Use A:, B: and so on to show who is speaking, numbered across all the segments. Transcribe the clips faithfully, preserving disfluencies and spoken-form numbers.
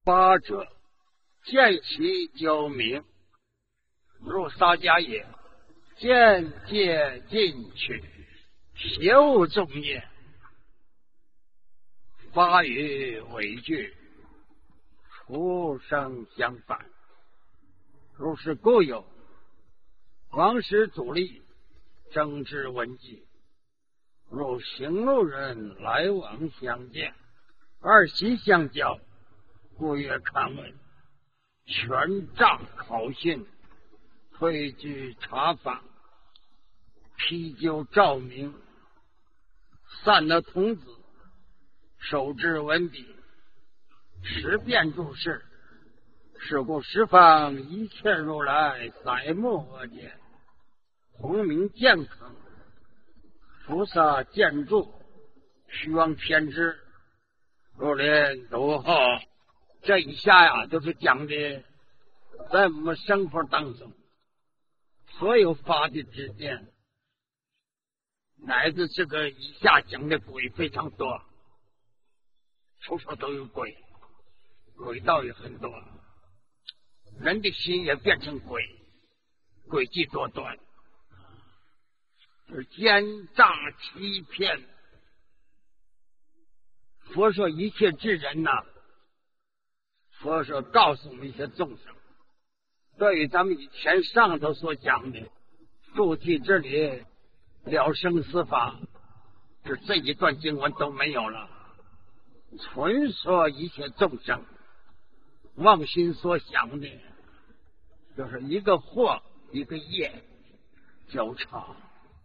A: 八者，见其究明，如撒迦也。见戒进取，邪物众也。发于伪句，出生相反。如是故有王师主力，争之文纪，如行路人来往相见，二息相交，故曰看问，权杖考信，推举查访，批究照明，散了童子，手之文笔，识辨诸事。是故十方一切如来，载目而见，洪明健康，菩萨见助，虚妄偏执，如连都好。这一下呀，都是讲的在我们生活当中所有法的之间，乃至这个以下讲的鬼非常多，处处都有鬼，鬼道也很多，人的心也变成鬼，诡计多端，就是奸诈欺骗。佛说一切智人呐、啊，佛说告诉我们一些众生，对于咱们以前上头所讲的主题这里了生死法，就这一段经文都没有了，纯说一切众生妄心所想的，就是一个惑一个业交叉。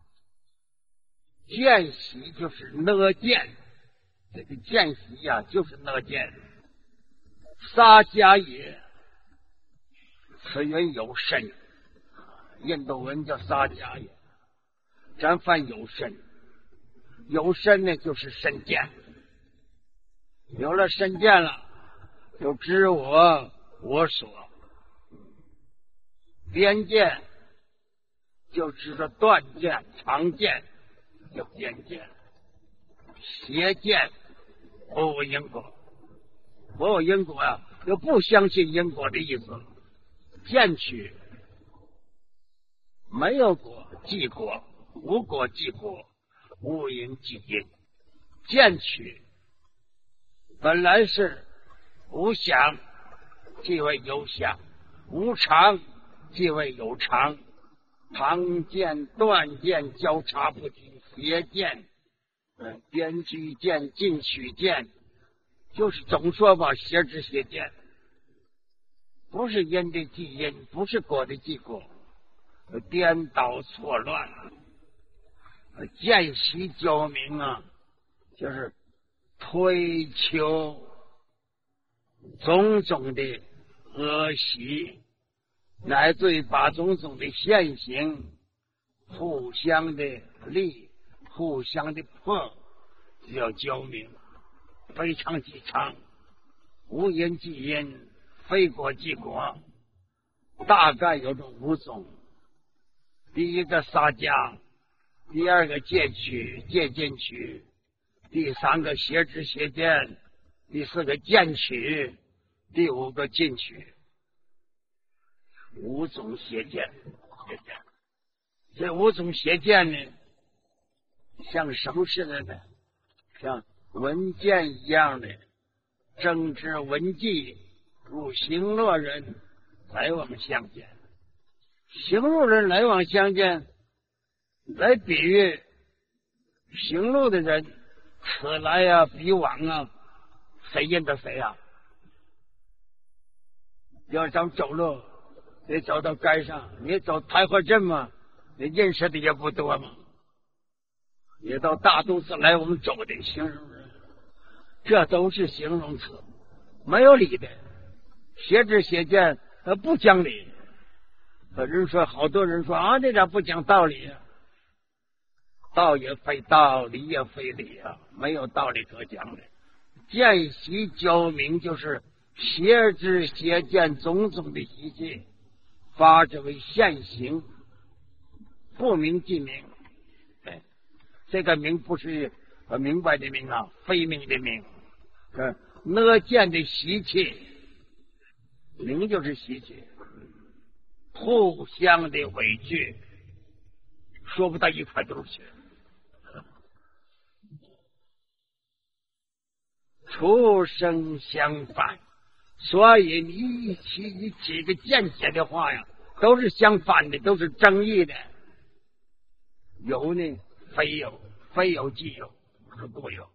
A: 见习就是哪见，这个见习呀、啊、就是哪见。撒迦也，此云有身，印度文叫撒迦也，咱翻有身。有身呢就是身见，有了身见了，就知我我所。边见就知道断见常见，有边见。邪见不无因果，不无因果啊，就不相信因果的意思。见取没有果即果，无果即果，无因即因。见取本来是无想即为有想，无常即为有常，常见断见交叉不停，邪见嗯，边居见进取见，就是总说吧，邪知邪见，不是因的即因，不是果的即果，颠倒错乱，见习交明啊，就是推求种种的恶习，乃至于把种种的现行互相的利，互相的破，叫交明，非常即常，无因即因，非果即果，大概有这五种。第一个撒迦，第二个戒取戒禁取，第三个邪知邪见，第四个见取，第五个禁取，五种邪见。邪见这五种邪见呢，像什么似的呢？像文件一样的，正知文纪，如行路人来往相见。行路人来往相见，来比喻行路的人，此来啊彼往啊，谁认得谁啊？要想走路，得走到街上，你走太和镇嘛，你认识的也不多嘛。也到大都市来我们走的形容人，这都是形容词，没有理的。邪知邪见，他不讲理。有人说，好多人说啊，这点不讲道理啊，道也非道，理也非理啊，没有道理可讲的。见习交明，就是邪知邪见种种的习气，发之为现行，不明即明。对，这个明不是明白的明啊，非明的明。哪见的习气灵就是习气，互相的委屈，说不到一块堆去。出生相反，所以你一起一起个见解的话呀，都是相反的，都是争议的。有呢，非有，非有即有，是故有。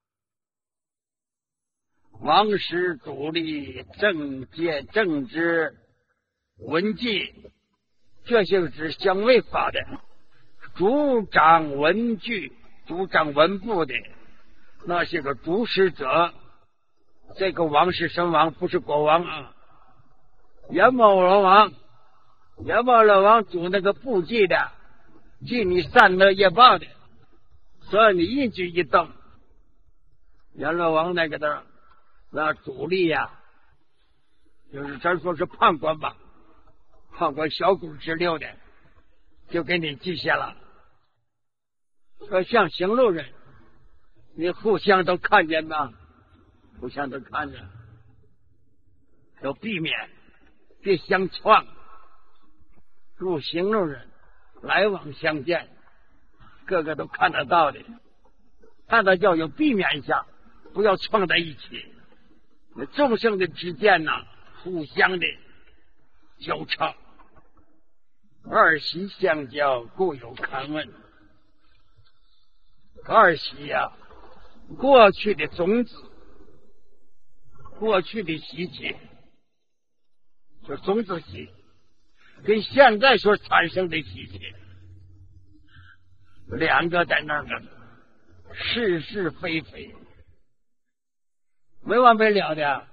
A: 王师主力政界政治文纪，这些是相违法的。主掌文具、主掌文部的那些个主使者，这个王是神王，不是国王啊。元谋罗王，元谋罗王主那个部记的，记你善恶业报的，所以你一举一动，元罗王那个的那主力呀、啊，就是咱说是判官吧，判官小股之六的，就给你记下了。说像行路人，你互相都看见吗？互相都看着，都避免，别相撞。入行路人，来往相见，个个都看得到的，看到要有避免一下，不要撞在一起。众生的之间呢，互相的交叉，二习相交，故有勘问。二习呀、啊，过去的种子，过去的习气，就种子习，跟现在所产生的习气，两个在那个是是非非，没完没了的。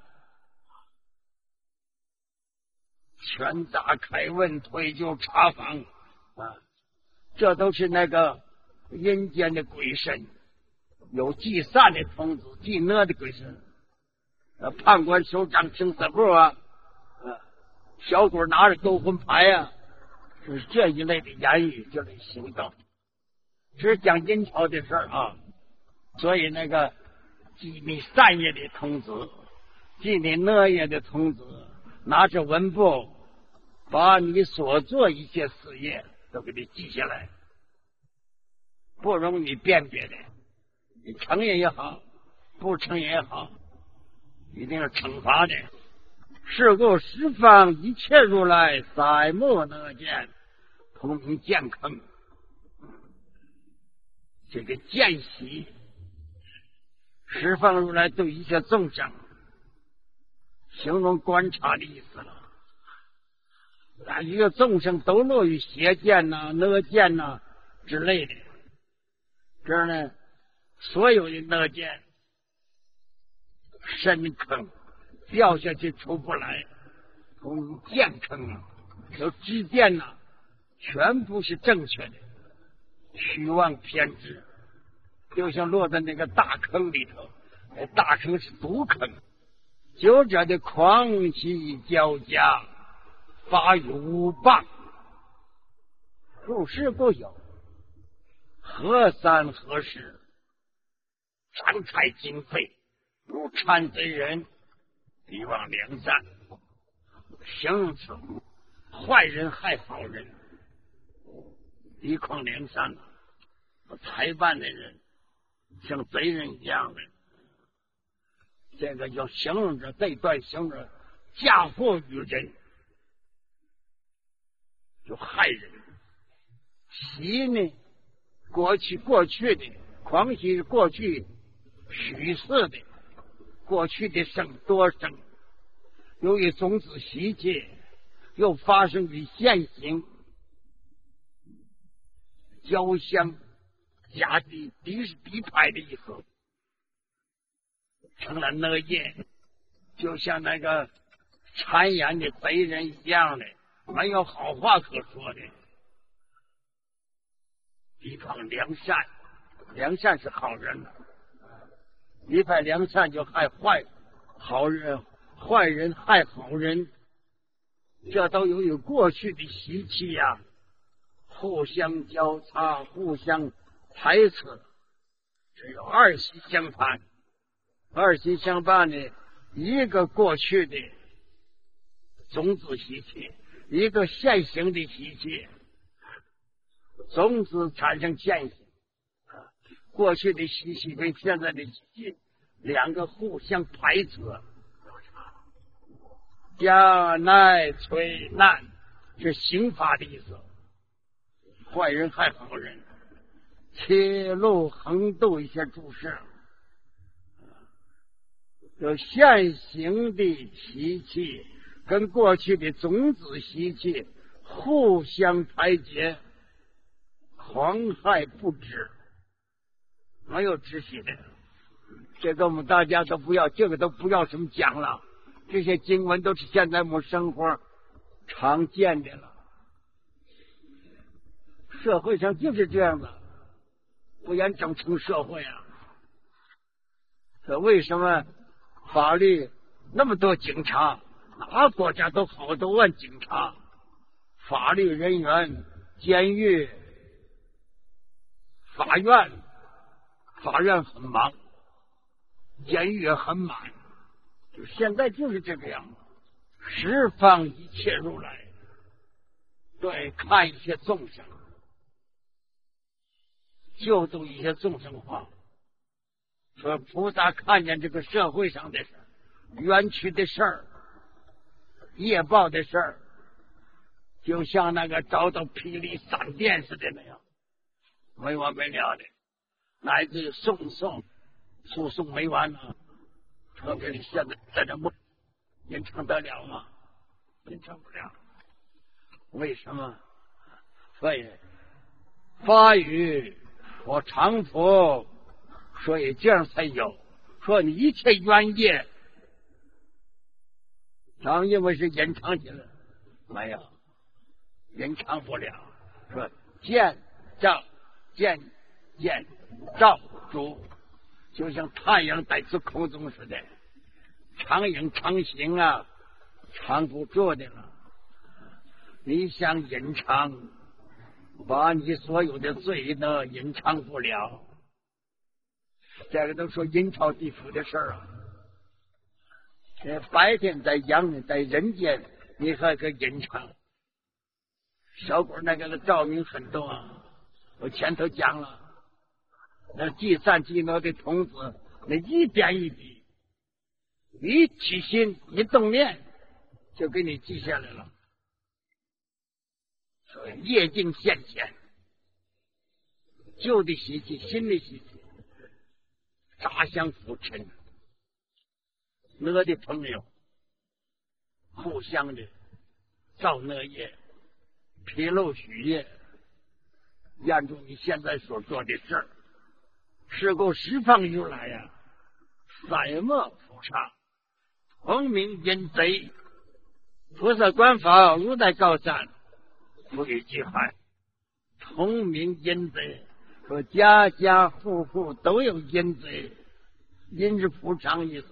A: 拳打开问，推就查访啊，这都是那个阴间的鬼神，有祭善的童子，祭恶的鬼神。呃，判官手掌生死簿啊，呃，小鬼拿着勾魂牌啊，就是这一类的言语，这类行动，这是讲阴曹的事儿啊。所以那个祭你善业的童子，祭你恶业的童子，拿着文簿，把你所做一切事业都给你记下来，不容你辨别的。你承认也好，不承认也好，一定是惩罚的。是故十方一切如来载目能见，同名见坑。这个见习，十方如来对一切众生形容观察的意思了。啊，一个众生都落于邪见呐、恶见呐之类的，这儿呢，所有的恶见深坑，掉下去出不来，从见坑啊，有知见呐、啊，全部是正确的，虚妄偏执，就像落在那个大坑里头，那大坑是毒坑，九者的狂喜交加，发于无谤，入世不有，何三何四，展开经费，如贪贼人，敌望良善，形容词，坏人害好人，敌匡良善，财办的人像贼人一样的，这个就形容着这段形容嫁祸于人，就害人。习呢，过去过去的狂喜是过去许世的，过去的生多生，由于种子习气，又发生于现行，交相加敌，敌是敌派的意思，成了恶业，就像那个谗言的贼人一样的，没有好话可说的。敌匡良善，良善是好人，敌派良善就害坏好人，坏人害好人，这都由于过去的习气呀、啊，互相交叉，互相排斥，只有二习相反。二习相伴呢，一个过去的种子习气，一个现行的习气，种子产生现行。过去的习气跟现在的习气两个互相排斥，加奈摧难是刑罚的意思，坏人害好人，切路横渡一些注释，有现行的习气跟过去的种子习气互相排解，狂害不止，没有止息的。这个我们大家都不要，这个都不要什么讲了，这些经文都是现在我们生活常见的了。社会上就是这样的，不然整成社会啊。这为什么法律那么多警察，哪个国家都好多万警察，法律人员、监狱、法院，法院很忙，监狱也很满，就现在就是这个样子，释放一切如来，对，看一些众生，救度一些众生化。说菩萨看见这个社会上的事，冤屈的事儿，业报的事儿，就像那个遭到霹雳闪电似的那样，没完没了的，乃至诉讼诉讼没完了。特别是现在在这不隐藏得了吗？隐藏不了。为什么？所以发语我常服，所以这样才有。说你一切冤业，常因为是隐藏起来，没有隐藏不了。说见照见见照主，就像太阳在这空中似的，常影常形啊，藏不住的了。你想隐藏，把你所有的罪呢隐藏不了。这个都说阴曹地府的事儿啊。这白天在阳在人间，你还可以隐藏。小鬼那个照明很多啊，我前头讲了，那计算机脑的童子，那一点一滴，一起心一动念，就给你记下来了。所以业境现前，旧的习气，新的习气，杂相浮沉，恶的朋友互相的造恶业，披露许业，按住你现在所做的事儿，是够释放出来呀、啊！三恶菩萨，同名阴贼，菩萨观法如在高山，不与济海，同名阴贼。说家家户户都有阴贼，阴是补偿意思，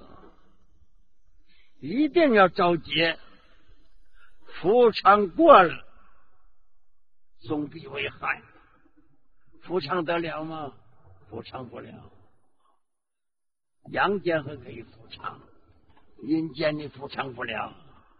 A: 一定要着急，补偿过了，总必为害。补偿得了吗？补偿不了。阳间还可以补偿，阴间你补偿不了。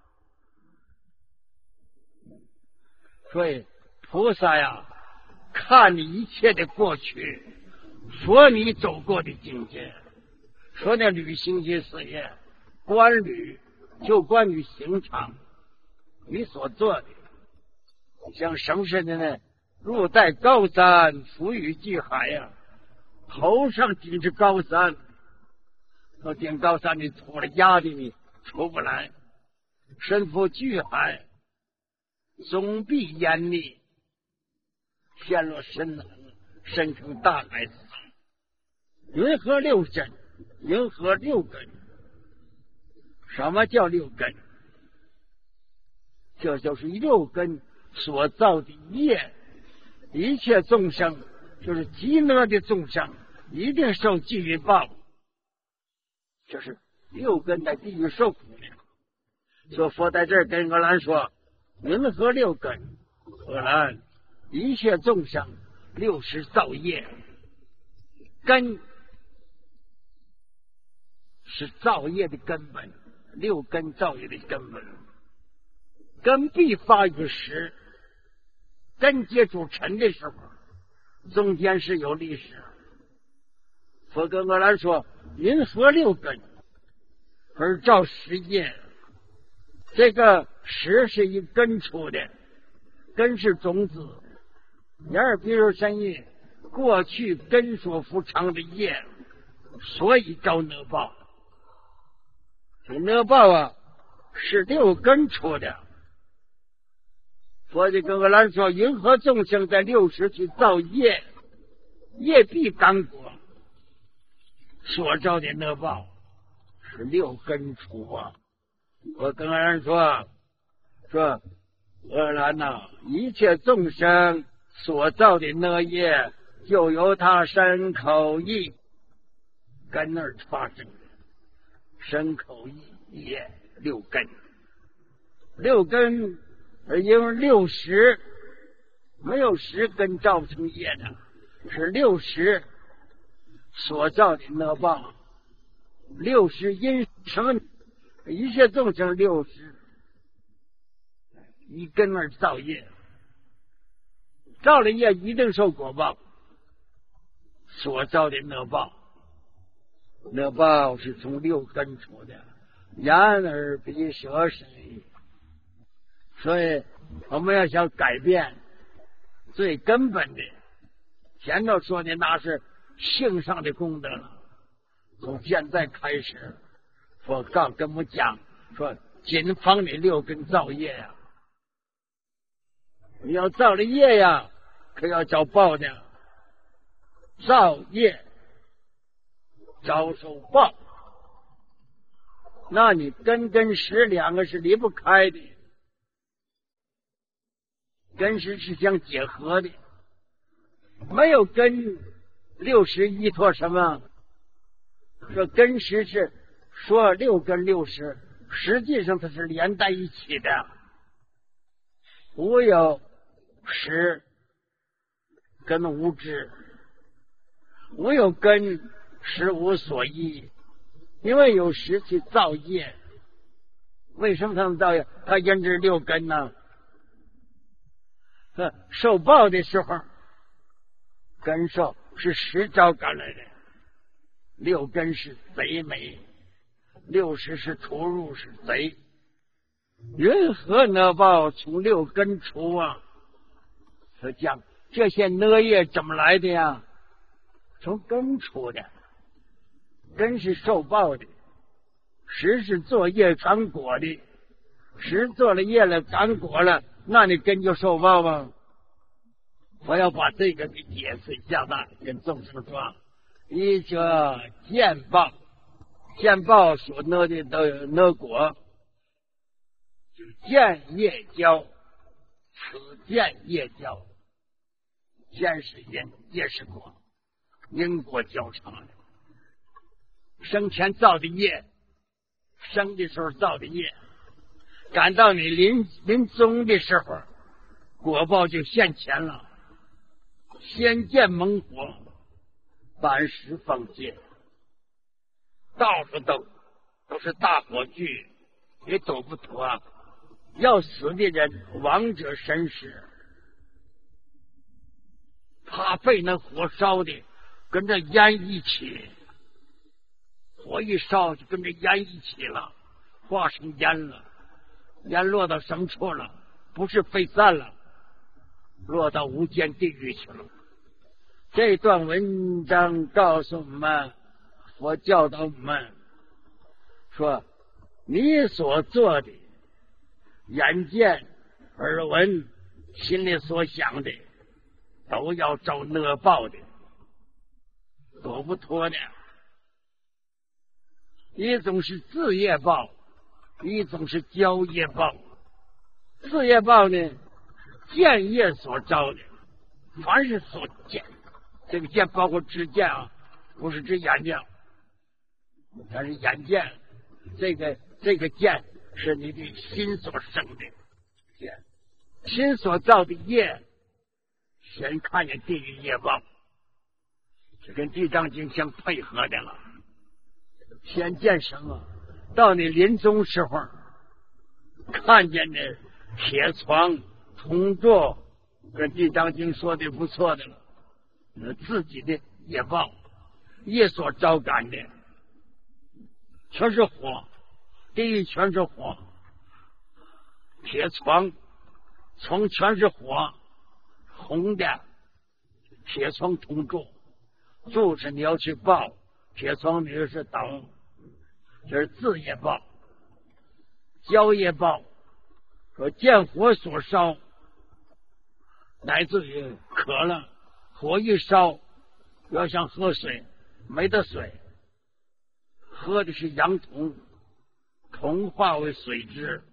A: 所以菩萨呀，看你一切的过去，说你走过的境界，说那旅行些事业，观旅就关于行场，你所做的，像什么似的呢？入在高山，浮于巨海呀、啊，头上顶着高山，到顶高山你出了压的你出不来，身负巨海，总必淹溺，陷入深海，深成大海之中。云何六根？云何六根？什么叫六根？这就是六根所造的业。一切众生就是极恶的众生，一定受地狱报。就是六根在地狱受苦的。所以佛在这儿跟阿难说：云何六根？阿难，一切众生六识造业，根是造业的根本，六根造业的根本。 根必发于时，根接触尘的时候，中间是有历史。佛跟我来说，云何六根，而照实业。这个实是以根出的，根是种子。然而，比如神意，过去根所伏藏的业，所以招恶报。这恶报啊，是六根出的。佛就跟我来说，云何众生在六时去造业，业必干果，所造的恶报是六根出啊。我跟人说说，俄兰呐，一切众生所造的恶业，就由他身口意根而发生的。身口意业六根，六根因为六识没有十根造不成业的，是六识所造的恶报。六识因什么？一切众生六识一根而造业，造了业一定受果报，所造的恶报，恶报是从六根出的，眼耳鼻舌身。所以我们要想改变最根本的，前头说的那是性上的功德了。从现在开始，佛告跟我们讲说，谨防你六根造业呀、啊，你要造了业呀，可要遭报的。造业遭受报，那你根跟识两个是离不开的。根识是相结合的，没有根，六识依托什么？说根识是说六根六识，实际上它是连在一起的。无有识跟无知，无有根识无所依，因为有识去造业。为什么他们造业？他因这六根呢？受报的时候，根受是实招赶来的，六根是贼美，六识是出入是贼。云何恶报从六根出啊？他讲这些恶业怎么来的呀？从根出的，根是受报的，识是做业感果的，识做了业了感果了，那你根就受报吗？我要把这个给解释一下子，跟众生说，一者见报，见报所恶的都有恶果，就见业交，此见业交，见是因，业是果，因果交叉的。生前造的业，生的时候造的业，赶到你临临终的时候，果报就现前了。先见猛火，半时放箭，到处都都是大火炬，也躲不脱。要死的人，亡者神识，怕被那火烧的，跟着烟一起，火一烧就跟着烟一起了，化成烟了。烟落到什么处了？不是飞散了，落到无间地狱去了。这段文章告诉我们，我教导我们说，你所做的眼见耳闻心里所想的，都要遭恶报的，躲不脱的。一种是自业报，一种是交业报。自业报呢，见业所招的，凡是所见，这个见包括知见啊，不是指眼睛，它是眼见。这个这个见是你的心所生的见，心所造的业，先看见地狱业报，这跟地藏经相配合的了。先见什么？到你临终时候看见的铁床铜柱，这《地藏经》说的不错的了。呃，自己的业报，业所招感的，全是火，地狱全是火，铁床床全是火，红的铁床铜柱，柱是你要去报，铁床你是等，这是自业报。交业报说见火所烧，乃至于渴了，火一烧，要想喝水没得水，喝的是阳铜，铜化为水质，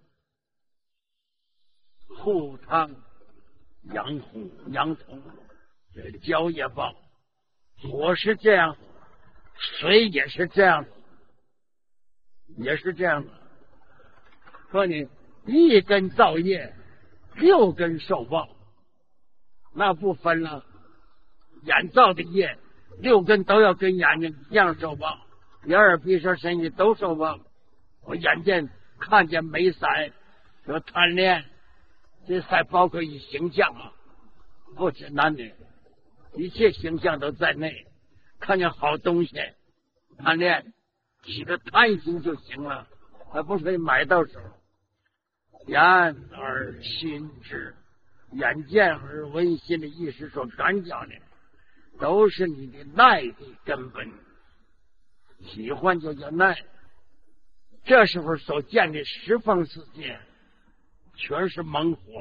A: 护汤阳红阳铜，这交业报。火是这样，水也是这样，也是这样的。说你一根造业，六根受报，那不分了。眼造的业，六根都要跟眼睛一样受报，眼耳鼻舌身意都受报。我眼见看见美色，说贪恋，这还包括以形象啊，不止男女，一切形象都在内。看见好东西，贪恋，起个贪心就行了，还不是买到手。眼耳心智，眼见而闻心的意识所感觉的，都是你的耐的根本。喜欢就叫耐，这时候所见的十方世界，全是猛火。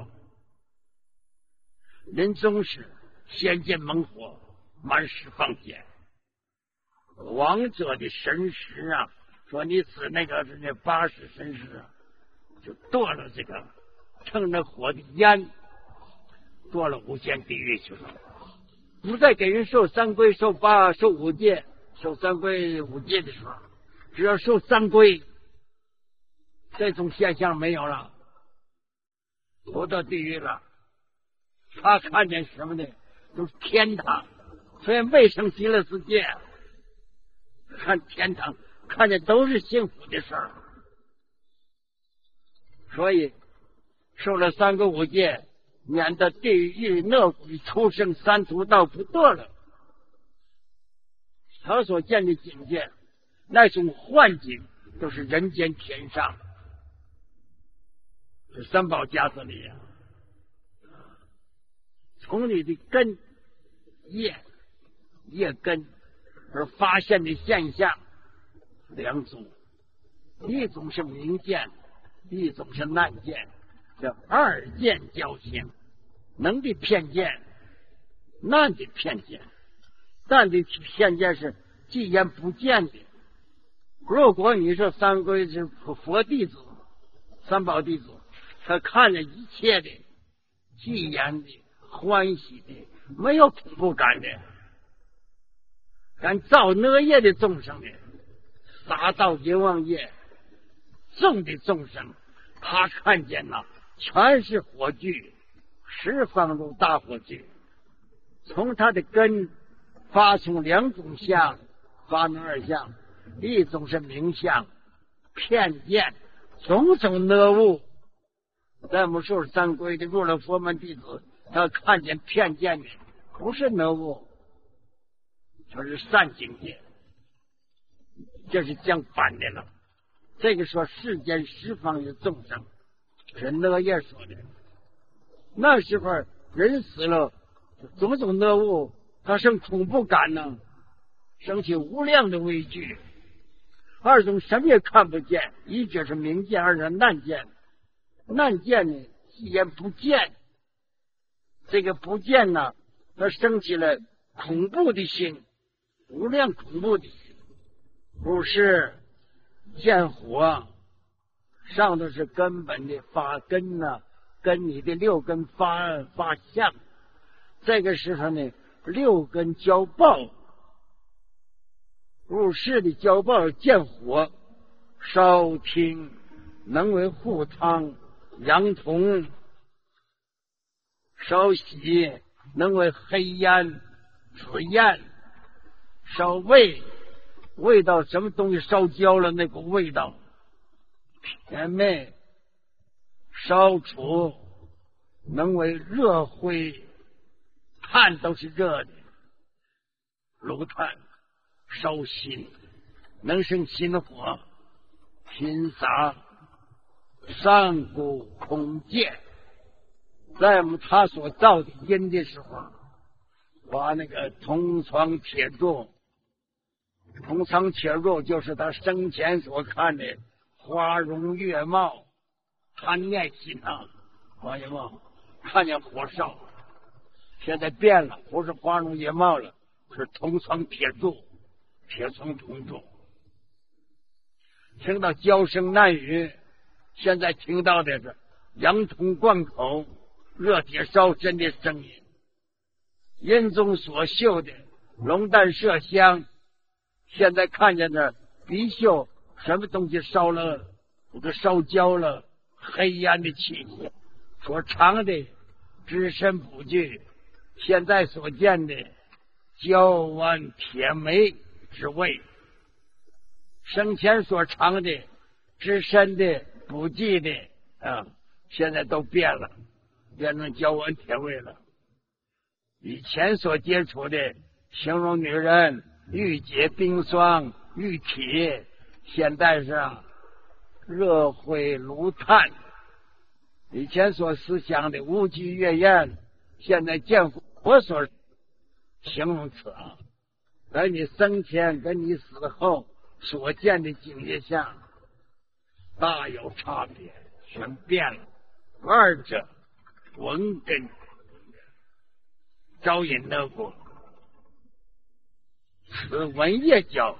A: 人总是先见猛火，满十方见。王者的神识啊，说你死那个是那八十神识啊，就堕了这个，趁着火的烟，堕了无间地狱去了。不再给人受三规、受八、受五戒、受三规五戒的时候，只要受三规，这种现象没有了，不到地狱了。他看见什么呢？都是天堂。所以未生极乐世界，看天堂，看见都是幸福的事儿。所以受了三个五戒，免得地狱恶鬼畜生三途道不堕了。他所见的境界，那种幻境，都是人间天上。这三宝家子里啊，从你的根业业根而发现的现象两种，一种是明见，一种是难见，叫二见交行。能的偏见，难的偏见。难的偏见是既言不见的。如果你说三归是佛弟子、三宝弟子，他看着一切的既言的、欢喜的，没有恐怖感的。敢造恶业的众生的，杀盗淫妄业众的众生，他看见了全是火炬，十方如大火炬。从他的根发出两种相，发明二相，一种是明相，偏见种种恶物。咱们受三归的入了佛门弟子，他看见偏见的不是恶物，就是善境界，这是相反的了。这个说世间十方有众生，是恶业说的。那时候人死了，种种恶物，他生恐怖感呢，生起无量的畏惧。二种什么也看不见，一者是明见，二者是难见。难见呢，既言不见，这个不见呢，他生起了恐怖的心，无量恐怖的心。不是见火，上头是根本的发根呢、啊，跟你的六根发发相。这个时候呢，六根交报，入世的交报见火，烧听能为护汤阳铜，烧喜能为黑烟紫焰，烧味味道什么东西烧焦了那个味道，甜美烧除能为热灰，炭都是热的，炉炭烧心，能生心火，频洒上古空见。在我们他所造的因的时候，把那个铜窗铁柱，铜窗铁柱就是他生前所看的花容月貌，他念心啊，发现吗？看见火烧，现在变了，不是花容月貌了，是铜窗铁柱，铁窗铜柱。听到娇声难语，现在听到的是羊铜贯口，热铁烧身的声音。阴中所绣的龙蛋麝香，现在看见的鼻嗅什么东西烧了，这个烧焦了，黑烟的气息。所尝的只身不具，现在所见的焦丸铁梅之味，生前所尝的只身的不具的啊，现在都变了，变成焦丸铁味了。以前所接触的形容女人玉洁冰霜玉体，现在是热灰炉炭。以前所思想的无稽月宴，现在见我所形容词啊，在你生前跟你死后所见的境界相大有差别，全变了。二者文根招引乐果，此文业教。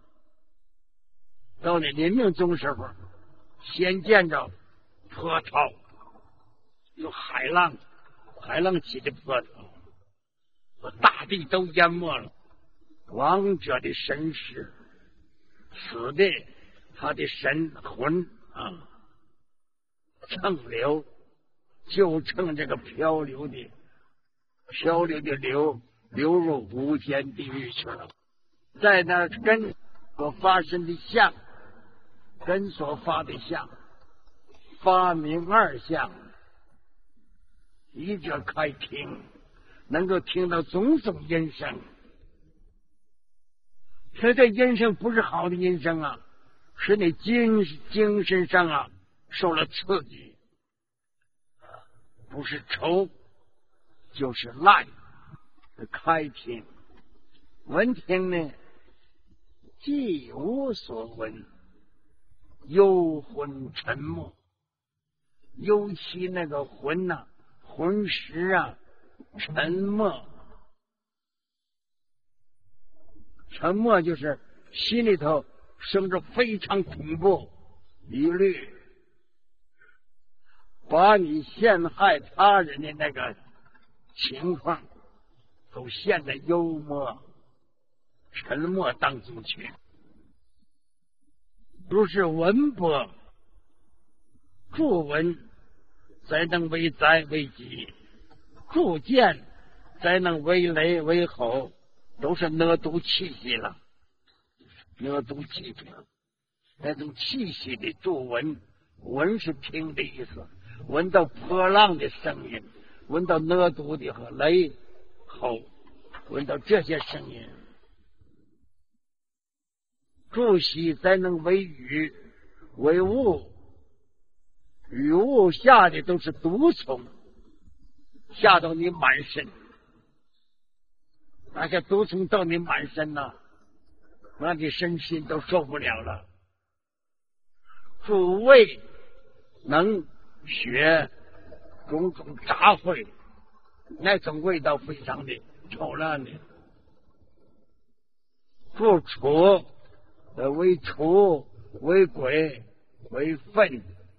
A: 到你临命终时候，先见着波涛，有海浪，海浪起的波涛，把大地都淹没了。亡者的神识，死的他的神魂啊，乘流，就乘这个漂流的漂流的流流入无间地狱去了。在那根所发生的相，根所发的相，发明二相，一者开听，能够听到种种音声。所以这音声不是好的音声啊，使你精精神上啊受了刺激，不是愁就是赖。开听闻听呢，既无所闻，幽魂沉默。尤其那个魂呐、啊，魂识啊，沉默。沉默就是心里头生着非常恐怖疑虑，把你陷害他人的那个情况都陷在幽默沉默当中去。如是文博助文，才能为灾为吉；助见才能为雷为吼，都是恶毒气息了。恶毒气息，那种气息的助闻，闻是听的意思，闻到波浪的声音，闻到恶毒的和雷吼，闻到这些声音。助息才能为雨为雾，雨雾下的都是毒虫，下到你满身，那些毒虫到你满身呐、啊，让你身心都受不了了。助味能学种种杂秽，那种味道非常的臭烂的。助除呃，为除为鬼为粪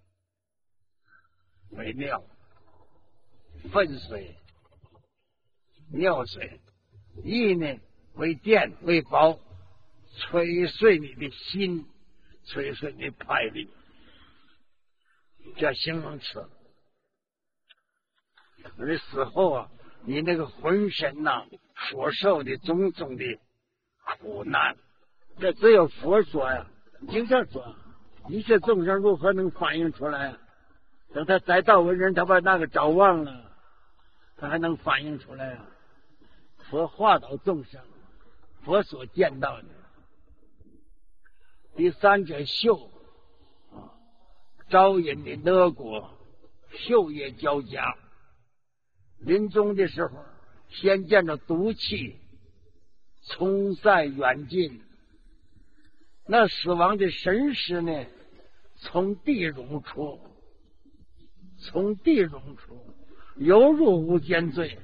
A: 为尿，粪水尿水。意呢为电为宝，吹碎你的心，吹碎你的魄力，这形容词。而死后啊，你那个浑身呐、啊、所受的种种的苦难，这只有佛说呀，经上说，一切众生如何能反映出来？ 等他再到为人，他把那个找忘了，他还能反映出来啊。佛化导众生，佛所见到的。第三者嗅，招引的哪国，嗅也交加。临终的时候，先见着毒气冲散远近，那死亡的神识呢，从地涌出，从地涌出，犹入无间罪，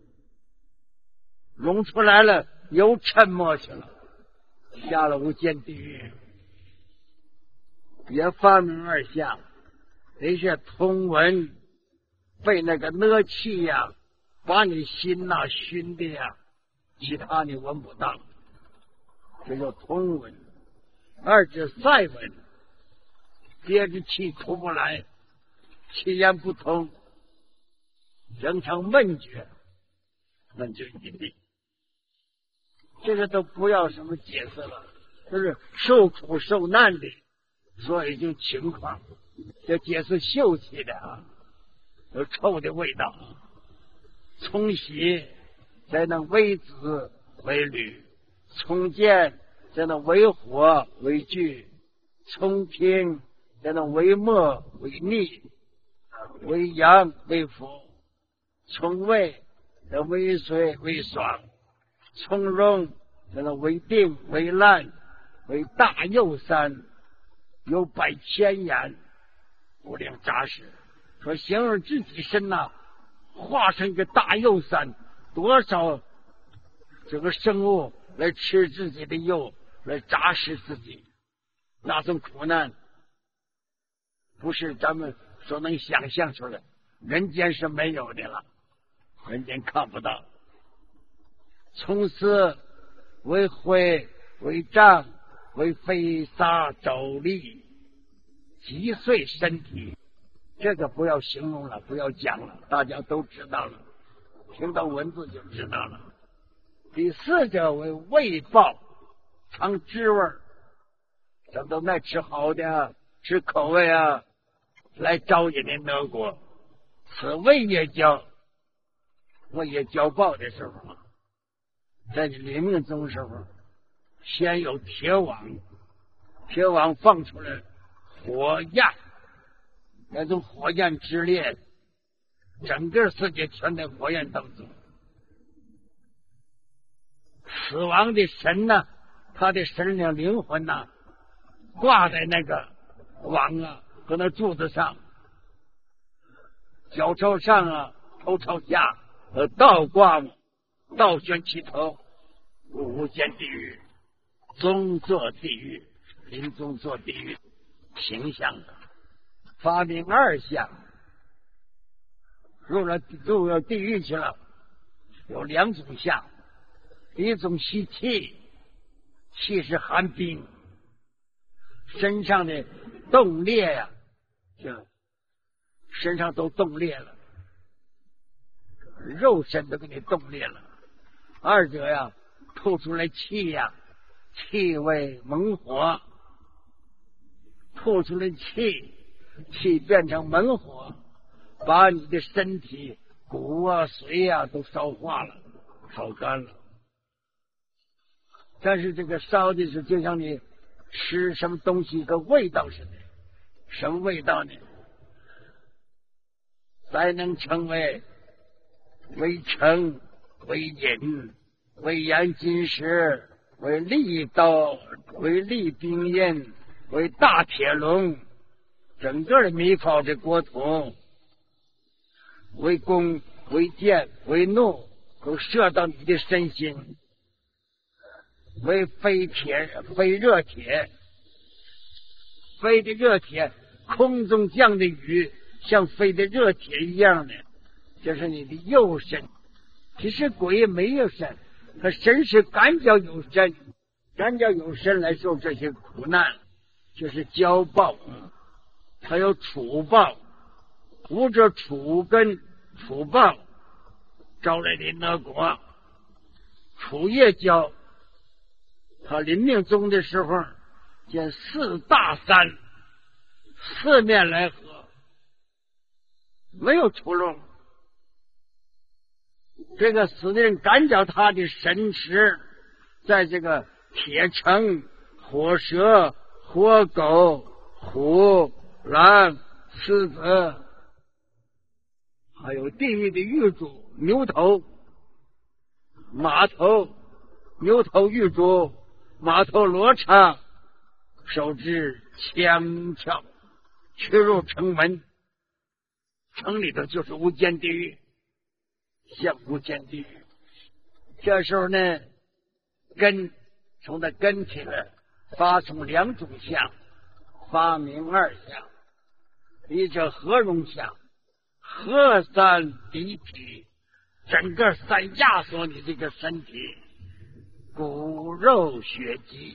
A: 涌出来了，又沉没去了，下了无间地狱。也发明二相，那些通文被那个热气呀，把你心呐、啊、熏的呀，其他你闻不到，这叫通文。二者赛文，憋着气出不来，气言不通，整成闷绝，闷绝一地。这个都不要什么解释了，就是受苦受难的所以就情况，这解释臭气的啊，有臭的味道。从喜才能为子为履，从见才能为火为具，从听才能为末为逆，为阳为福，从味才能为水为爽，从容才能为定为烂，为大右山，有百千言，不令扎实。说形容自己身呐、啊，化成一个大右山，多少这个生物来吃自己的肉，来扎实自己，那种苦难不是咱们所能想象出来，人间是没有的了，人间看不到。从此为灰为胀为飞沙走砾，击碎身体，这个不要形容了，不要讲了，大家都知道了，听到文字就知道了。第四者为味爆，尝滋味，咱都爱吃好的，吃口味啊，来招引的德国。此味也交，味也交爆的时候，在你临命终时候，先有铁网，铁网放出来火焰，那种火焰之烈，整个世界全在火焰当中。死亡的神呢，他的神灵灵魂呢，挂在那个网啊和那柱子上，脚朝上啊，头朝下，呃，倒挂嘛，倒悬其头，无间地狱，终作地狱，临终作地狱形象的。发明二相，入了入了地狱去了，有两种相，一种吸气，气是寒冰，身上的冻裂呀、啊，就身上都冻裂了，肉身都给你冻裂了。二者呀，吐出来气呀，气为猛火，吐出来气，气变成猛火，把你的身体骨啊髓啊都烧化了，烧干了。但是这个烧的是就像你吃什么东西个味道似的，什么味道呢？才能成为为成为饮为盐金石为利刀为利兵刃为大铁笼，整个的密泡的国土，为弓为箭为弩，都射到你的身心，为飞铁飞热铁，飞的热铁，空中降的雨像飞的热铁一样的，这是你的右身。其实鬼没有身，他身是感觉有身，感觉有身来受这些苦难，就是交报，还有楚报，无者楚跟楚报招来的那国，楚夜交，他临命终的时候，见四大山四面来合， 没有出路。这个死的人赶叫他的身尸在这个铁城、火蛇、火狗、虎、狼、狮子，还有地狱的狱卒、牛头、马头、牛头狱卒、马头罗刹，手执枪鞘，驱入城门。城里头就是无间地狱，像无间地狱。这时候呢，根从他根起来发出两种相，发明二相，一叫合融相，合三离体，整个三压缩你这个身体，骨肉血肌，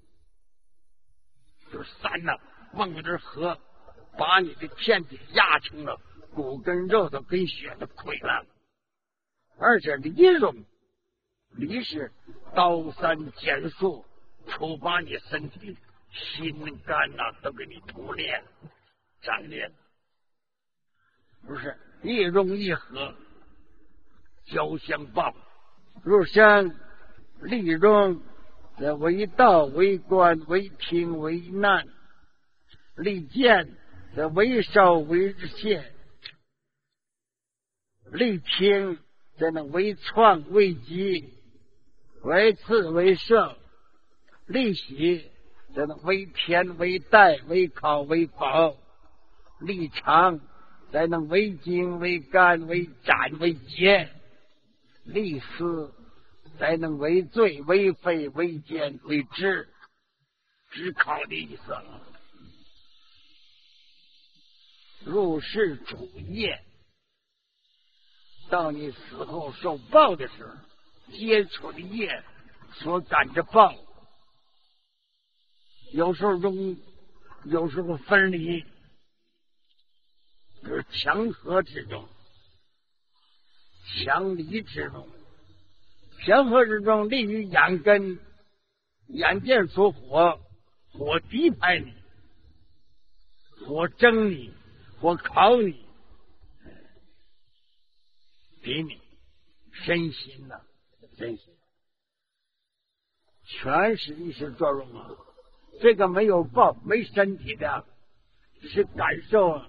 A: 就是三呐、啊，往这儿合，把你的天体压成了骨跟肉都跟血都溃烂了。而且离融，离是刀山剑术，触把你身体心肝呐、啊、都给你涂裂粘裂了。不是一融一合，交相报。入山立融，为道为官为平为难，立剑为少为谢，立平才能为创为吉，为次为胜，立喜才能为偏为代为考为宝，立长才能为精为干为斩为结，立思才能为罪为非为奸为知，只考的意思了。入世主业，到你死后受报的时候，接触的业所感着报，有时候容，有时候分离，就是强合之中，强离之中。强合之中利于眼根，眼见属火，火敌拍你，火蒸你，火烤你，给你身心呐、啊，身心全是意识作用啊。这个没有报，没身体的，只是感受啊，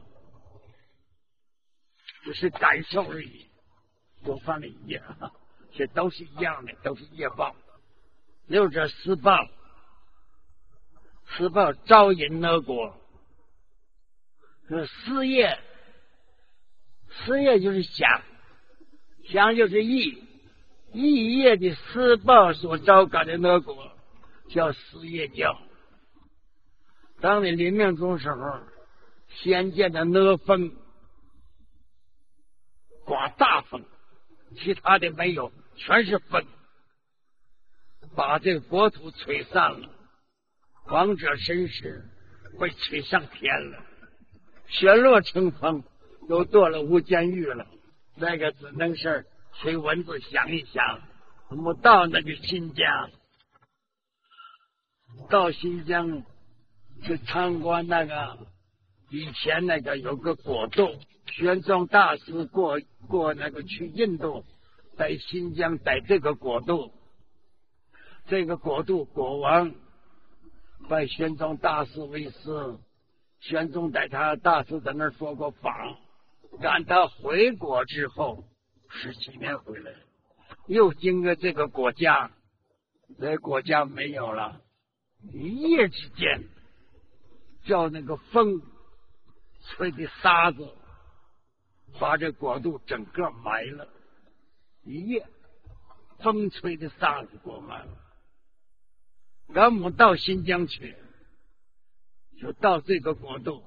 A: 只是感受而已，多犯了业啊。这都是一样的，都是业报。六者施报，施报招引恶果。这施业，施业就是想，想就是意，意业的施报所招感的恶果，叫施业教。当你临命终时候，先见的恶风，刮大风，其他的没有，全是风，把这个国土吹散了，王者神识被吹上天了，旋落成风，都堕了无间狱了。那个只能是吹蚊子想一想。我们到那个新疆，到新疆去参观那个以前那个有个国度，玄奘大师过过那个去印度，在新疆在这个国度，这个国度国王拜玄奘大师为师，玄奘带他大师在那儿说过法，赶他回国之后十七年回来，又经过这个国家，这个国家没有了，一夜之间叫那个风吹的沙子把这国度整个埋了，一夜风吹的沙子给我埋了。咱们到新疆去，就到这个国度，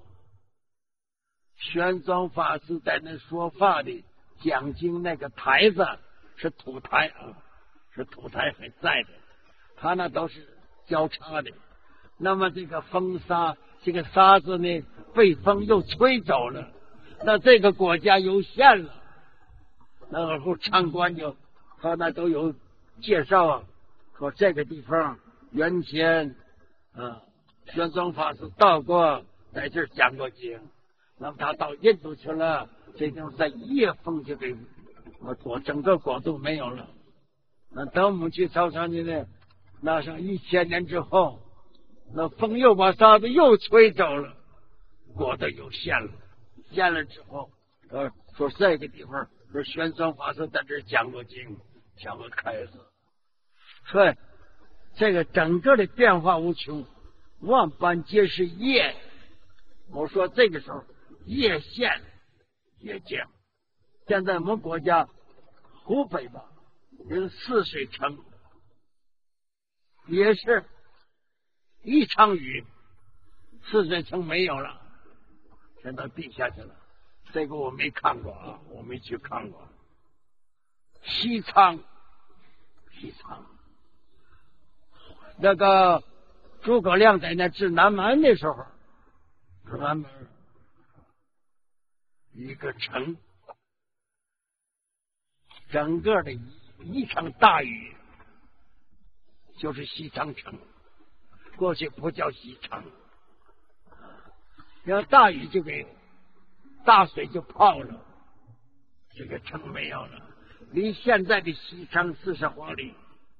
A: 玄奘法师在那说法的讲经那个台子是土台啊，是土台还在的，他那都是交叉的。那么这个风沙，这个沙子呢被风又吹走了，那这个国家有限了。那而后参观就他那都有介绍啊，说这个地方原先啊玄奘法师到过，在这儿讲过经。那么他到印度去了， 这地方在一夜风就给我国整个国都没有了。那等我们去朝山去呢，那上一千年之后，那风又把沙子又吹走了，国都又陷了。陷了之后，呃，说这个地方说玄奘法师在这儿讲过经，讲过开示，所以这个整个的变化无穷，万般皆是业。我说这个时候业现业降。现在我们国家湖北吧，也是泗水城，也是一场雨，泗水城没有了，全到地下去了。这个我没看过啊，我没去看过。西昌，西昌，那个诸葛亮在那治南蛮的时候，治南蛮一个城，整个的一一场大雨，就是西昌城。过去不叫西昌，然后大雨就给大水就泡了，这个城没有了。离现在的西昌四十华里，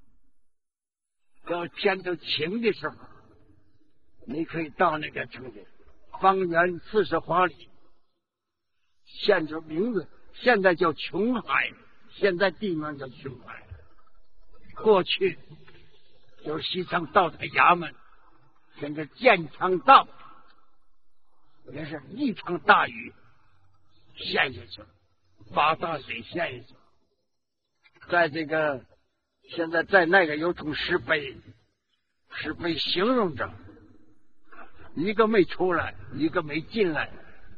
A: 到天都晴的时候，你可以到那个城里，方圆四十华里，现出名字，现在叫琼海，现在地名叫琼海。过去就是西昌道台衙门，跟着建昌道，也是一场大雨陷下去了，把大水陷下去了。在这个现在在那个有种石碑，石碑形容着一个没出来，一个没进来。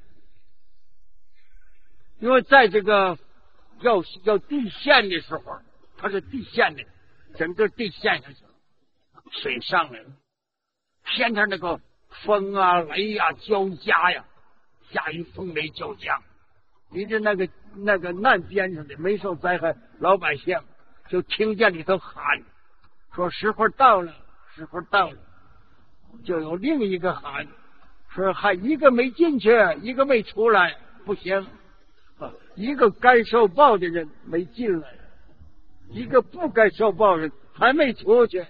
A: 因为在这个要要地陷的时候，它是地陷的，整个地陷下去了，水上来了，天天那个风啊雷啊交加呀，下雨风雷交加。你这那个那个南边上的没受灾害老百姓就听见里头喊说时候到了，时候到了，就有另一个喊说还一个没进去，一个没出来，不行啊！一个该受报的人没进来，一个不该受报的人还没出去，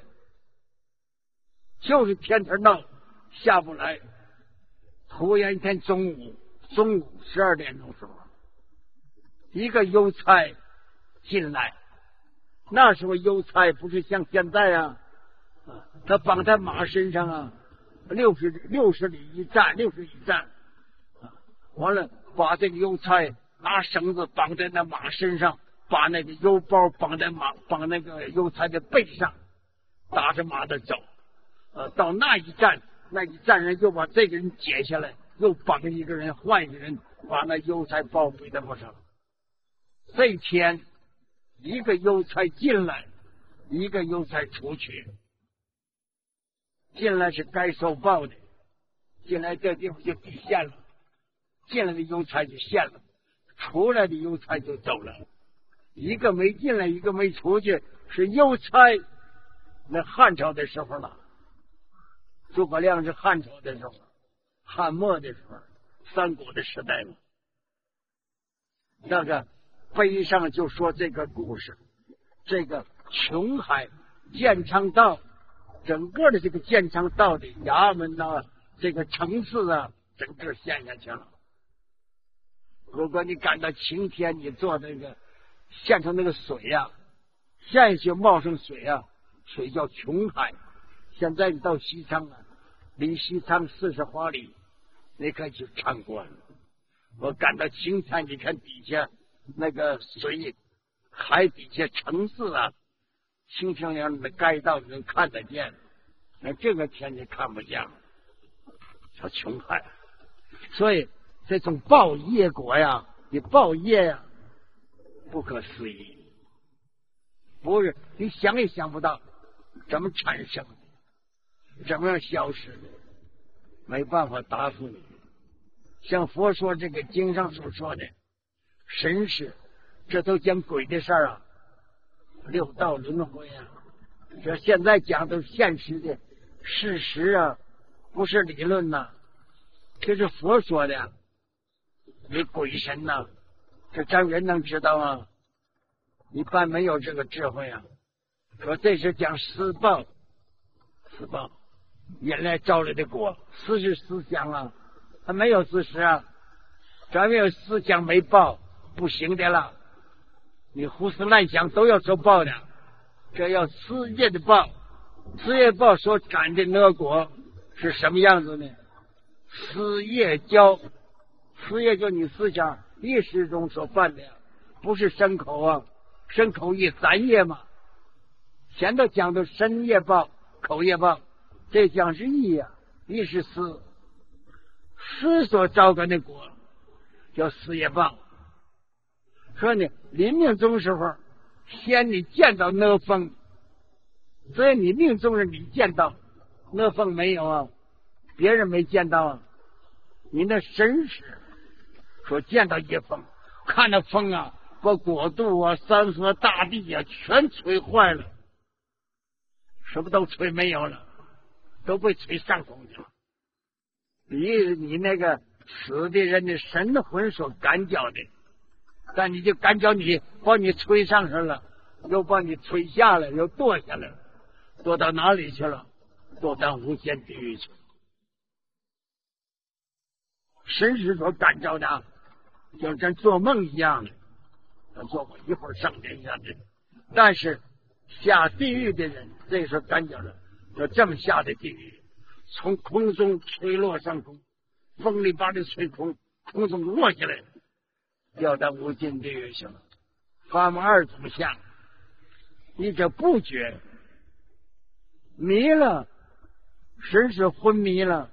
A: 就是天天闹下不来。突然一天中午中午十二点钟时候，一个邮差进来，那时候邮差不是像现在啊，他绑在马身上啊，六十六十里一站，六十一站，完了把这个邮差拿绳子绑在那马身上，把那个邮包绑在马绑那个邮差的背上，打着马的走，呃，到那一站，那一站人又把这个人解下来，又绑一个人，换一个人，把那邮差包背在马上。这一天，一个邮差进来，一个邮差出去。进来是该受报的，进来这地方就地陷了，进来的邮差就陷了，出来的邮差就走了。一个没进来，一个没出去，是邮差。那汉朝的时候了，诸葛亮是汉朝的时候，汉末的时候，三国的时代嘛。那个碑上就说这个故事，这个琼海建昌道，整个的这个建昌道的衙门呐、啊，这个城市啊，整个陷下去了。如果你赶到晴天，你坐那个陷成那个水呀、啊，陷下去冒上水啊，水叫琼海。现在你到西昌啊，离西昌四十华里，你可以去参观。我赶到晴天，你看底下那个水，海底下城市啊，清清凉的街道你能看得见，那这个天你看不见，叫琼海。所以这种报业果呀，你报业呀，不可思议，不是你想也想不到怎么产生的，怎么样消失的，没办法答复你。像佛说这个经上所说的神识，这都讲鬼的事儿啊，六道轮回啊，这现在讲都是现实的事实啊，不是理论呐、啊，这是佛说的。 你鬼神呐、啊，这咱人能知道吗？一般没有这个智慧啊。说这是讲私报，私报，原来招来的果，私是思想啊，他没有自私啊，咱没有思想没报，不行的了。你胡思乱想都要受报的，这要私业的报，私业报所感的恶果是什么样子呢？私业交，私业就你思想意识中所犯的，不是身口啊，身口意三业嘛。前头讲的身业报、口业报，这讲是意啊，意是思，思所招感的果叫私业报。说呢，临命终时候，先你见到那风，所以你命中是你见到，那风没有啊，别人没见到啊。你那神识所见到一风，看那风啊，把国度啊、山河大地啊全吹坏了，什么都吹没有了，都被吹上空去了。比你那个死的人的神魂所感觉的。但你就感觉你把你吹上去了，又把你吹下来，又堕下来了，堕到哪里去了？堕到无间地狱去了。神识所感召的，就跟做梦一样的，咱做梦一会儿上天下去，但是下地狱的人，这时候感觉了，就这么下的地狱，从空中吹落上空，风里把你吹空，空中落下来。掉到无尽地狱去了。法门二种相，一者不觉，迷了，神识昏迷了，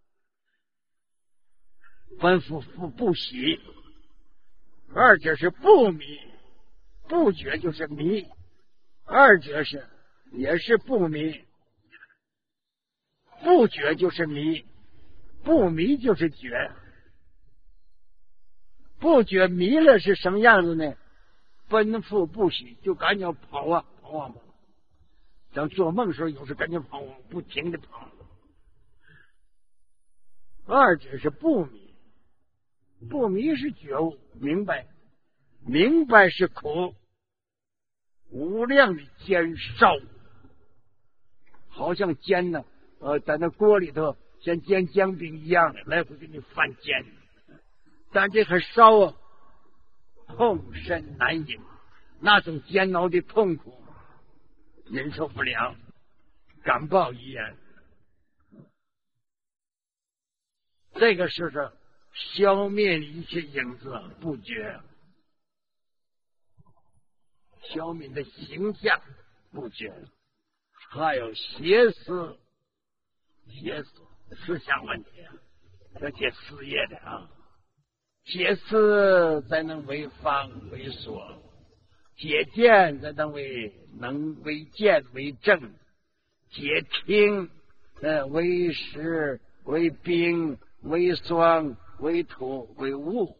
A: 吩咐不不喜；二者是不迷，不觉就是迷，二者是也是不迷，不觉就是迷，不迷就是觉。不觉迷了是什么样子呢？奔赴不喜，就赶紧跑啊跑啊跑。咱做梦时候有时赶紧跑，不停的跑。二者是不迷，不迷是觉悟明白，明白是苦，无量的煎烧，好像煎呢，呃，在那锅里头像煎姜饼一样的，来回给你翻煎。但这很烧啊，痛深难忍，那种煎熬的痛苦忍受不了，感报一样。这个时候消灭一切影子不觉，消灭的形象不觉，还有邪思，邪思思想问题啊，这些事业的啊。解思才能为方为所，解见才能为能为见为正，解听呃为时为冰为霜为土为雾，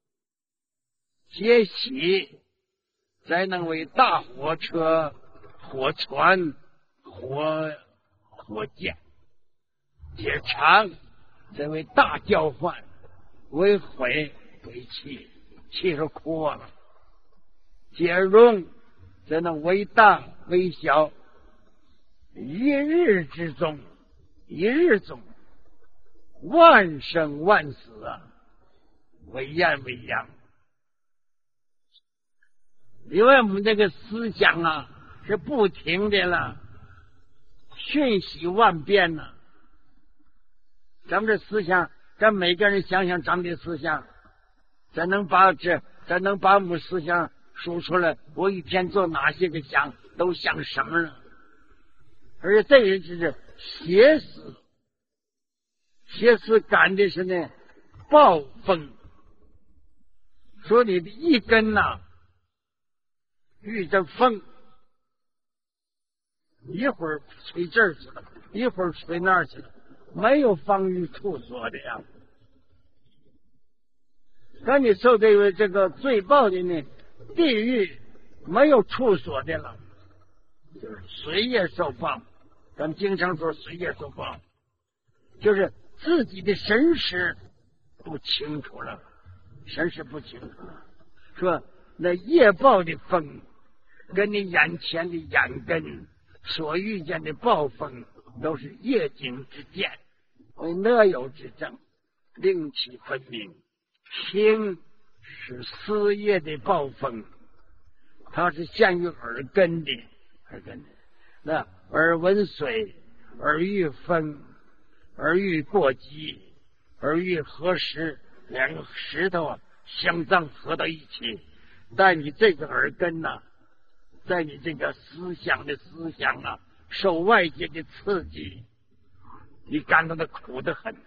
A: 解喜才能为大火车火船火火箭，解长才为大交换，为悔为气，气是扩了；解容则能为大为小，一日之中，一日中，万生万死啊，为阳为阳。因为我们这个思想啊是不停的了，瞬息万变呢。咱们这思想，咱每个人想想咱们的思想，咱能把这，咱能把我们思想说出来。我一天做哪些个想，都想什么呢？而且这人就是邪思，邪思感的是呢暴风，说你的一根呐、啊，遇着风，一会儿吹这儿去了，一会儿吹那儿去了，没有防御处所的呀。当你受这个这个罪报的呢，地狱没有处所的了，就是随业受报。咱们经常说随业受报，就是自己的神识不清楚了， 神识不清，说那业报的风跟你眼前的眼根所遇见的暴风都是业境之见，为哪有之证，令其分明。心是思业的暴风，它是限于耳根的，耳根的。那耳闻水，耳遇风，耳遇过激，耳遇合石，两个石头啊相脏合到一起，在你这个耳根呐、啊，在你这个思想的思想啊，受外界的刺激，你感到的苦得很，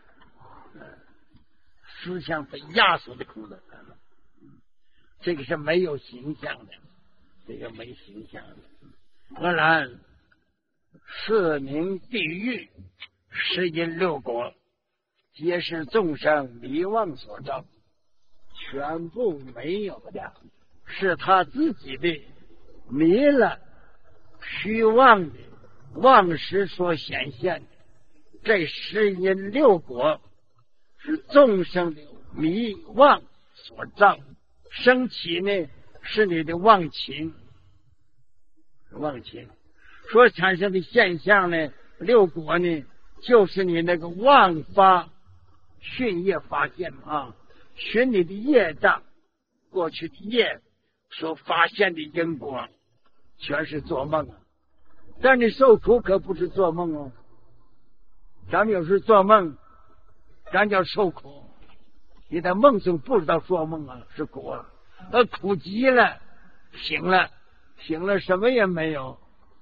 A: 思想被压缩的苦得很。这个是没有形象的，这个没形象的。当然，四名地狱，十因六果，皆是众生迷妄所造，全部没有的，是他自己的迷了虚妄的妄识所显现的。这十因六果是众生的迷妄所造，升起呢是你的妄情，妄情所产生的现象呢，六果呢就是你那个妄发训业发现啊，循你的业障，过去的业所发现的因果，全是做梦啊。但你受苦可不是做梦哦，咱们有时做梦，咱叫受苦，你在梦中不知道做梦啊，是苦啊。那苦极了，醒了，醒了什么也没有。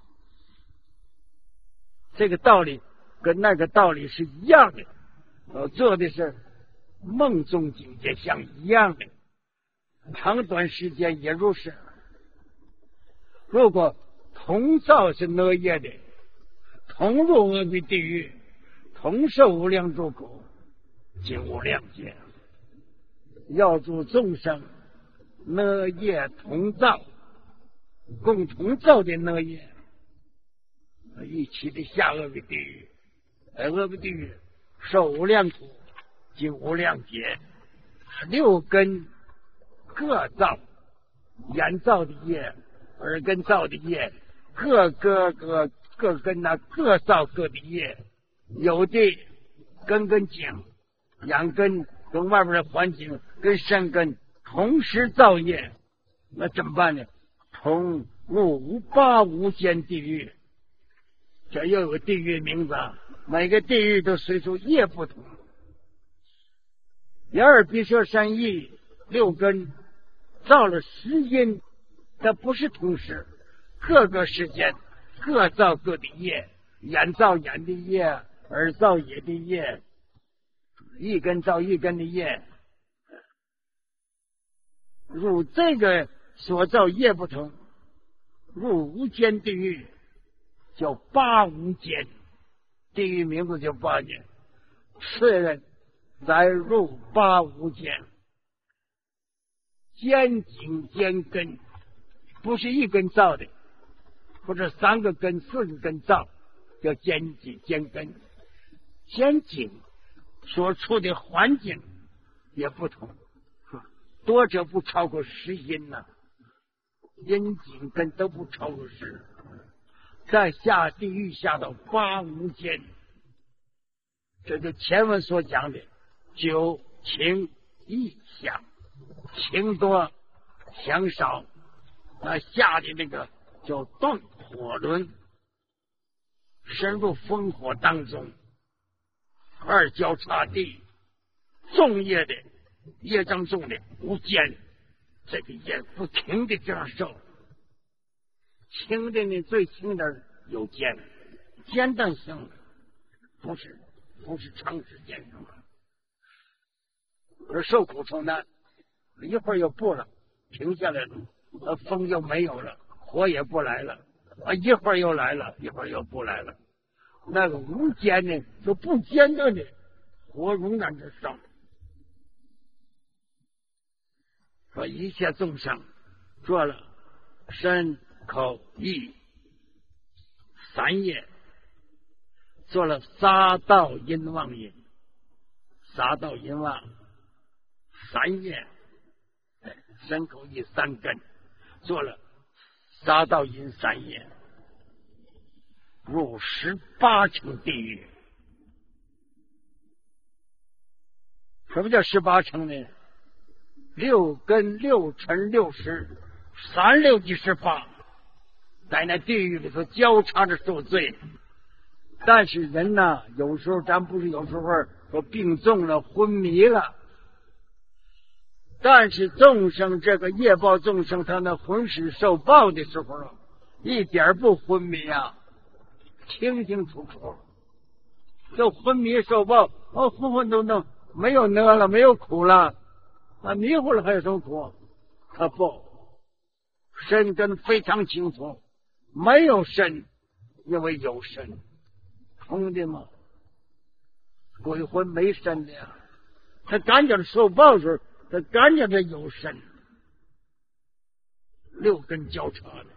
A: 这个道理跟那个道理是一样的，我做的是梦中境界像一样的，长短时间也如是。如果同造是恶业的，同入恶鬼地狱，同受无量诸苦，尽无量劫。要助众生恶业同造，共同造的恶业一起的下恶鬼地狱，恶鬼地狱受无量苦，尽无量劫。六根各造，眼造的业，耳根造的业，各各各各根呐、啊，各造各的业。有的根跟茎，眼根跟外边的环境跟身根同时造业，那怎么办呢？同入无八无间地狱。这又有个地狱名字，每个地狱都随处业不同。眼耳鼻舌身意六根造了十因，它不是同时，各个时间各造各的业，眼造眼的业，耳造耳的业，一根造一根的业。入这个所造业不同，入无间地狱叫八无间，地狱名字叫八间。次人再入八无间，间茎间根，不是一根造的，或者三个根四个根造，叫间茎间根。间茎所处的环境也不同，多者不超过十因呐、啊，因茎根都不超过十。再下地狱下到八无间，这就前文所讲的九情意想，情多想少，那下的那个叫动火轮，深入烽火当中，二交叉地，重业的业障重的无间，这个业不停的这样受。轻的呢，最轻的有间，间断性，不是不是长时间性的。而受苦受难，一会儿又不了，停下来了，呃，风又没有了，火也不来了，啊，一会儿又来了，一会儿又不来了。那个无间呢，就不间断的火容难着烧。说一切众生做了身口意三业，做了杀盗淫妄业，杀盗淫妄三业身口意三根，做了杀盗淫三业，入十八层地狱。什么叫十八层呢？六根六尘六识，三六即十八，在那地狱里头交叉着受罪。但是人呐，有时候咱不是有时候说病重了昏迷了，但是众生这个业报众生，他那魂识受报的时候一点不昏迷啊，清清楚楚。就昏迷受报，哦，混混沌沌，没有呢了，没有苦了，啊，迷糊了还有什么苦？他不，身根非常清楚，没有身，因为有身，通的吗？鬼魂没身的呀，他赶紧受报时候，他赶紧的有身，六根交叉的，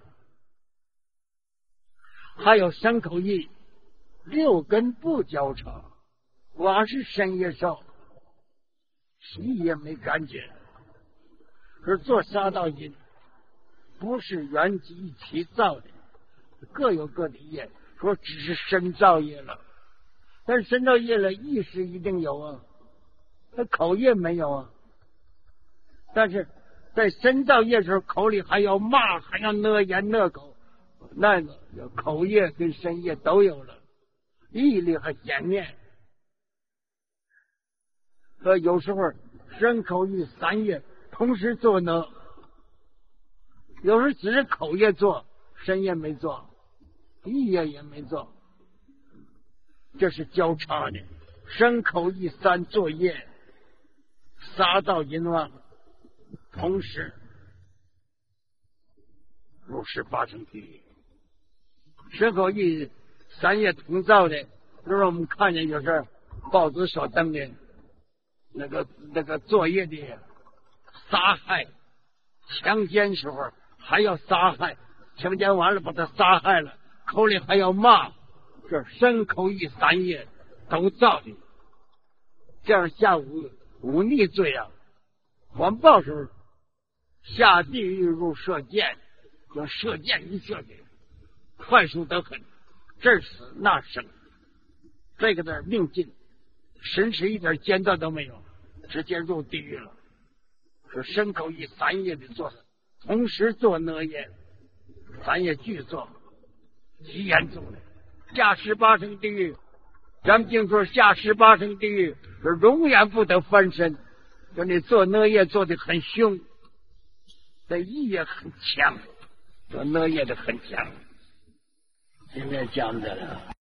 A: 还有身口意，六根不交叉，光是身也受，意也没感觉。可是做杀盗淫，不是缘起一起造的，各有各的业。说只是身造业了，但是身造业了，意识一定有啊，他口业没有啊。但是在身造业的时候，口里还要骂，还要呢言呢口，那个口业跟身业都有了，意力和显念。呃，有时候身口意三业同时做呢，有时候只是口业做，身业没做。意业也没做，这是交叉的，身口意三作业，杀盗淫妄，同时入十八层地狱。身口意三业同造的，就是我们看见有时报纸所登的那个那个作业的杀害、强奸时候还要杀害，强奸完了把他杀害了。口里还要骂，这身口意三业都造的，这样下五忤逆罪啊！还报时候下地狱入射箭，用射箭一射去，快速得很，这死那生，这个的命尽，神识一点间断都没有，直接入地狱了。是身口意三业的做，同时做那业，三业俱做。极严重的，下十八层地狱，咱们经说下十八层地狱是永远不得翻身，就你做那业做的很凶，这意也很强，做那业的很强。现在讲的了。